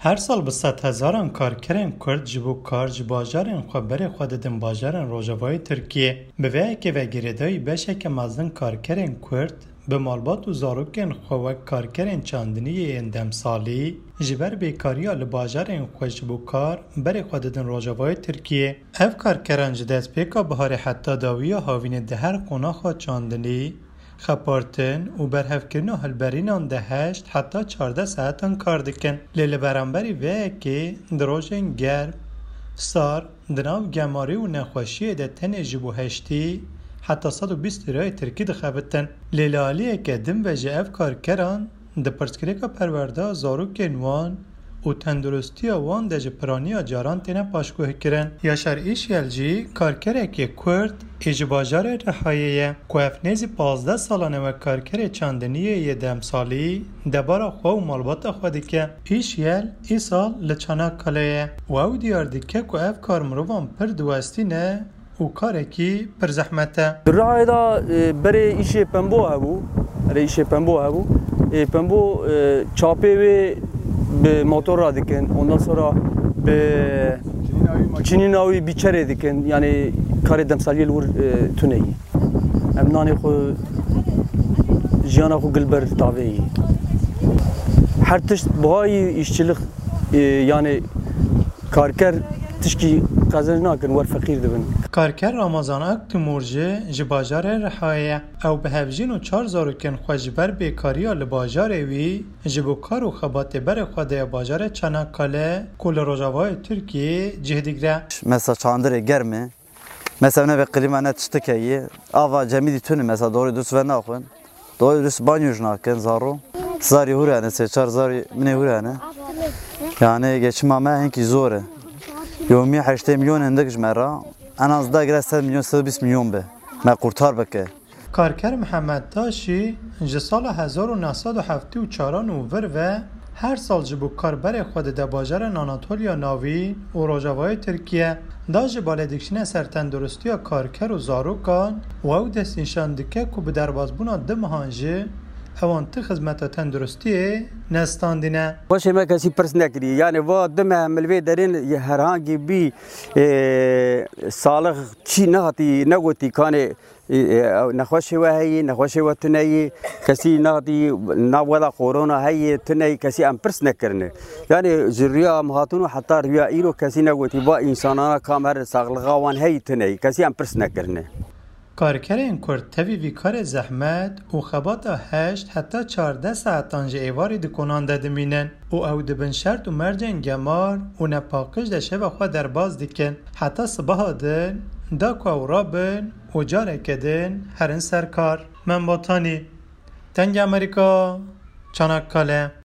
هر سال به 100,000 کارگران کرد جبو کار جباجارن خبر خود دم باجارن روجوای ترکیه به وی که وگیردای بشه که مزدن کارگران کرد به مالبات و زاروکن خواه کارگران چاندنی اندم سالی جبر بیکاری آل باجارن خوش بو کار بر خود دن روجوای ترکیه اف کارگران جدست پیکا بهار حتی داوی هاوین ده هر قناخ چاندنی خپارتن و برهفکرین و هلبرینان ده 8 حتی 14 ساعتان کار دکن لیل برانبری وی که دروژن گرم سار دناو گماری و نخوشی ده تن جبو هشتی حتی 120 لرای ترکی دخوابتن لیل آلیه که دم و جعف کار کران ده پرسکریکا پرورده زاروک نوان و تندرستی وان ده جپرانی جاران تینه پاشکوه کرن یاشار ایش یلجی کارکره که کرد اجباجار رحایه که افنیزی 15 سالانه و کارکر چاندنی یه دم سالی دبارا خواه و مالبات خودی که ایش یل ای سال لچانا کلیه و او دیار دیگه که اف کار مروان پر دوستی نه و کارکی پر زحمته رحایه دا بره ایش پنبو هبو پنبو چاپه و به موتور را دکن ondan sonra به چینیناوی بیچاره دکن یعنی کار دمسالی لور تونهی امنانی خو جیانا خو گلبر تاوی هر تشت بهای işçilik yani کارکر تشکی قزنج ناکن ور فقیر دبن کارکر رمضان اک تمورجه جباجار رحایه او به هفجین و 4,000 کن خوشبر بیکاری آل باجار وی جبو کار و خبات بر خوده باجار چناکاله کل روژاوای ترکیه جهدیگره مثلا چاندر گرمه مثلا نه به قلیمانه تشتکیه آوا جمیدی تونه مثلا دوری دوست و ناخون دوری دوست بانیوش ناکن زارو زاری هورانه 3-4 منه هورانه yani geçmeme henki zore yomi 8 milyon endek mera en az da gre 100 milyon 120 milyon be me kurtar beke کارکر محمد تاشی جسال 1974 نوور و هر سال جبو کار بر خود ده باجر آناتولیا ناوی و روژاوای ترکیه دا جبال دکشن سرتندرستی کارکر و زاروکان و او دست نشان دکه که به دربازبونا ده مهانجه اوان تی خدمت تندرستی نستاندینه باشه ما کسی پرس نکری یعنی و دم ملوی درین هرهانگی بی سالخ چی نهاتی نگوتی کانه نخوشی و هی نخوشی و تنهی کسی نهاتی نودا کورونا هی تنهی کسی ام پرس نکرنه یعنی جریا مهاتونو حتی ریا ایرو کسی نگوتی با انسانانا کامر ساغلغاوان هی تنهی کسی ام پرس نکرنه کارکرین کرد توی وی کار زحمت و خبات 8 حتی 14 ساعتان جه ایواری دکنان دادمینن و او دبن شرط و مرجن گمار و نپاکش ده شب خواه در باز دیکن حتی صبح دن دا که او رابن و جاره کدن هرن سرکار من باتانی تنگ امریکا چانکاله